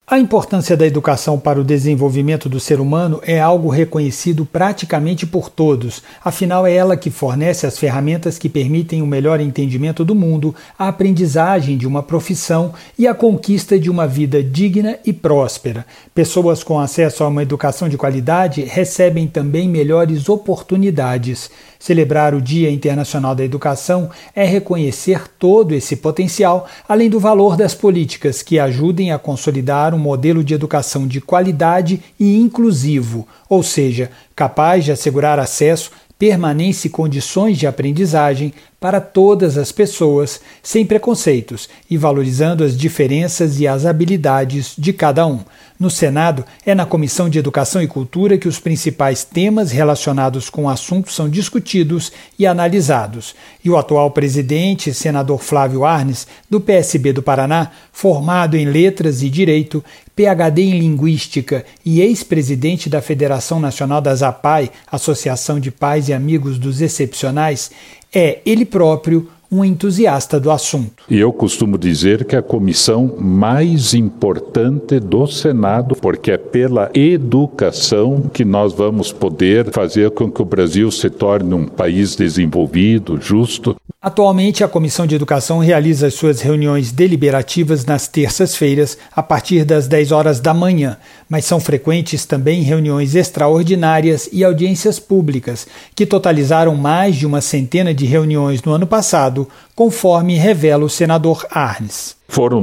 A importância da educação para o desenvolvimento do ser humano é algo reconhecido praticamente por todos, afinal é ela que fornece as ferramentas que permitem o melhor entendimento do mundo, a aprendizagem de uma profissão e a conquista de uma vida digna e próspera. Pessoas com acesso a uma educação de qualidade recebem também melhores oportunidades. Celebrar o Dia Internacional da Educação é reconhecer todo esse potencial, além do valor das políticas que ajudem a consolidar um modelo de educação de qualidade e inclusivo, ou seja, capaz de assegurar acesso, permanência e condições de aprendizagem para todas as pessoas, sem preconceitos e valorizando as diferenças e as habilidades de cada um. No Senado, é na Comissão de Educação e Cultura que os principais temas relacionados com o assunto são discutidos e analisados. E o atual presidente, senador Flávio Arnes, do PSB do Paraná, formado em Letras e Direito, PhD em Linguística e ex-presidente da Federação Nacional das APAI, Associação de Pais e Amigos dos Excepcionais, é ele próprio um entusiasta do assunto. E eu costumo dizer que é a comissão mais importante do Senado, porque é pela educação que nós vamos poder fazer com que o Brasil se torne um país desenvolvido, justo. Atualmente, a Comissão de Educação realiza as suas reuniões deliberativas nas terças-feiras, a partir das 10 horas da manhã, mas são frequentes também reuniões extraordinárias e audiências públicas, que totalizaram mais de uma centena de reuniões no ano passado, conforme revela o senador Arnes. Foram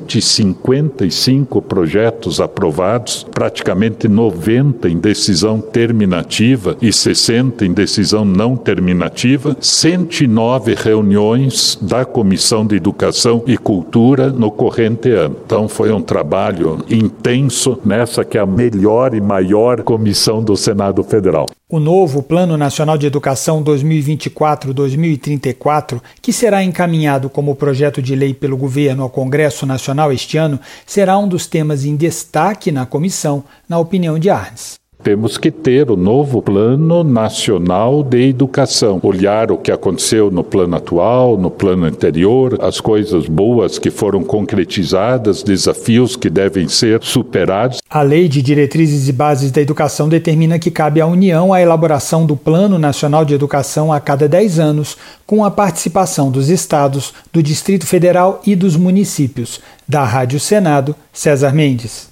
155 projetos aprovados, praticamente 90 em decisão terminativa e 60 em decisão não terminativa, 109 reuniões da Comissão de Educação e Cultura no corrente ano. Então foi um trabalho intenso nessa que é a melhor e maior comissão do Senado Federal. O novo Plano Nacional de Educação 2024-2034, que será encaminhado como projeto de lei pelo governo ao Congresso Nacional este ano, será um dos temas em destaque na comissão, na opinião de Arnes. Temos que ter o novo Plano Nacional de Educação, olhar o que aconteceu no plano atual, no plano anterior, as coisas boas que foram concretizadas, desafios que devem ser superados. A Lei de Diretrizes e Bases da Educação determina que cabe à União a elaboração do Plano Nacional de Educação a cada 10 anos, com a participação dos estados, do Distrito Federal e dos municípios. Da Rádio Senado, César Mendes.